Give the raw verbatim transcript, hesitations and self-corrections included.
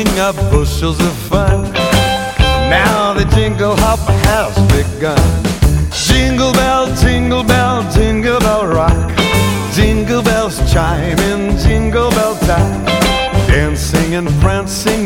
bringing up bushels of fun. Now the jingle hop has begun. Jingle bell, jingle bell, jingle bell rock. Jingle bells chime in jingle bell time. Dancing and prancing